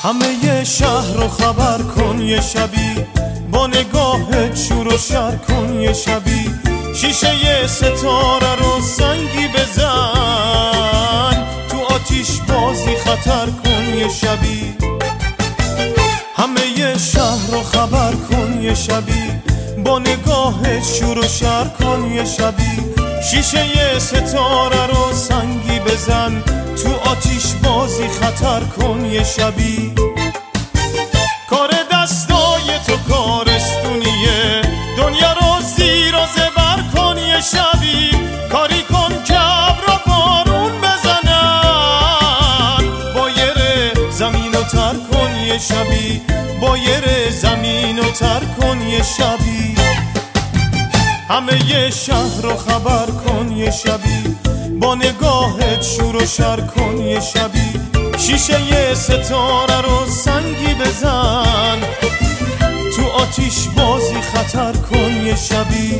همه یه شهر رو خبر کن یه شبی، با نگاهت شور و شر کن یه شبی، شیشه یه ستاره رو سنگی بزن، تو آتیش بازی خطر کن یه شبی. همه یه شهر رو خبر کن یه شبی، با نگاهت شور و شر کن یه شبی، شیشه یه ستاره رو سنگی بزن، تو آتیش بازی خطر کن یه شبی. کار دستای تو کارستونیه، دنیا رو زیر و زبر کن یه شبی، کاری کن که ابرا بارون بزنن، بایر زمین و تر کن یه شبی، بایر زمین و تر کن یه شبی. همه یه شهر رو خبر کن یه شبی، با نگاهت شور و شر کن یه شبی، شیشه یه ستاره رو سنگی بزن، تو آتیش بازی خطر کن یه شبی.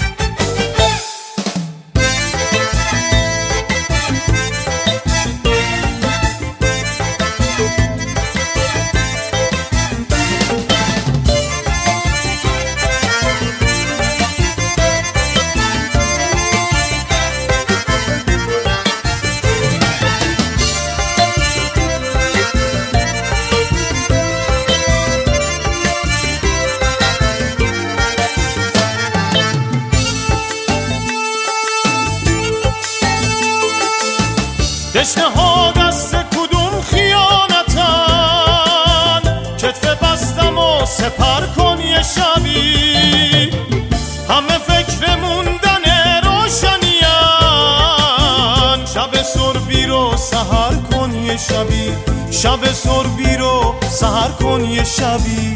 تشنه ها دست کدوم خیانتن، کتف بستم و سپر کن یه شبی، همه فکر موندن روشنین، شب سربی رو سحر کن یه شبی، شب سربی رو سحر کن یه شبی.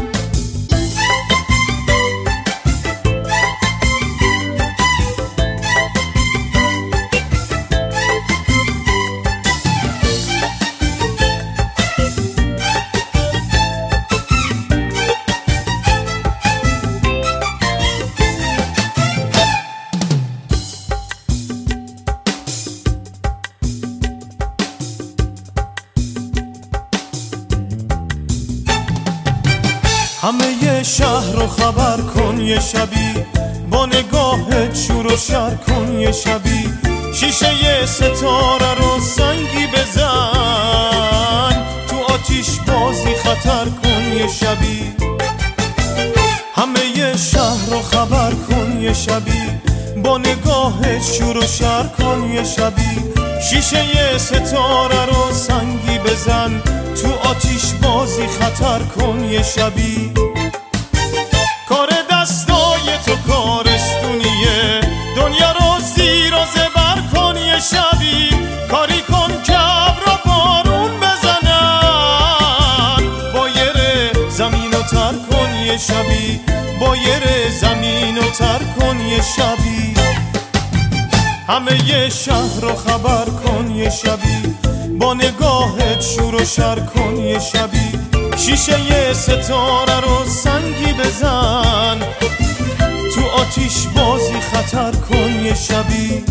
همه یه شهر رو خبر کن یه شبی، با نگاهت شور و شر کن یه شبی، شیشه یه ستاره رو سنگی بزن، تو آتیش بازی خطر کن یه شبی. همه یه شهر رو خبر کن یه شبی، با نگاهت شور و شر کن یه شبی، شیشه یه ستاره رو سنگی بزن، تو آتیش بازی خطر کن یه شبی. کار دستای تو کارستونیه، دنیا رو زیر و زبر کن یه شبی، کاری کن که ابرا بارون بزنن، بایر زمین و تر کن یه شبی، بایر زمین و تر کن یه شبی. همه یه شهر رو خبر کن یه شبی، با نگاهت شور و شر کن یه شبی، شیشه یه ستاره رو سنگی بزن، تو آتیش بازی خطر کن یه شبی.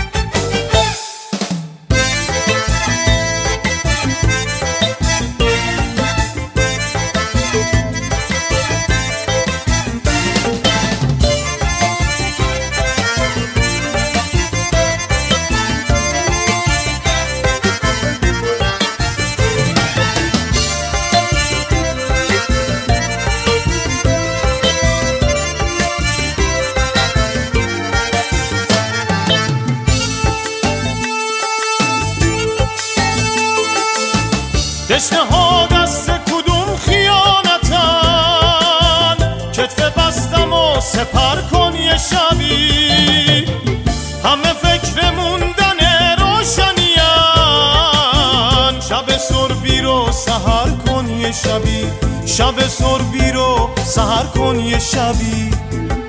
تشنه ها دست کدوم خیانتن، کتف بستم و سپر کن یه شبی، همه فکر موندن روشنین، شب سربی رو سحر کن یه شبی، شب سربی رو سحر کن یه شبی.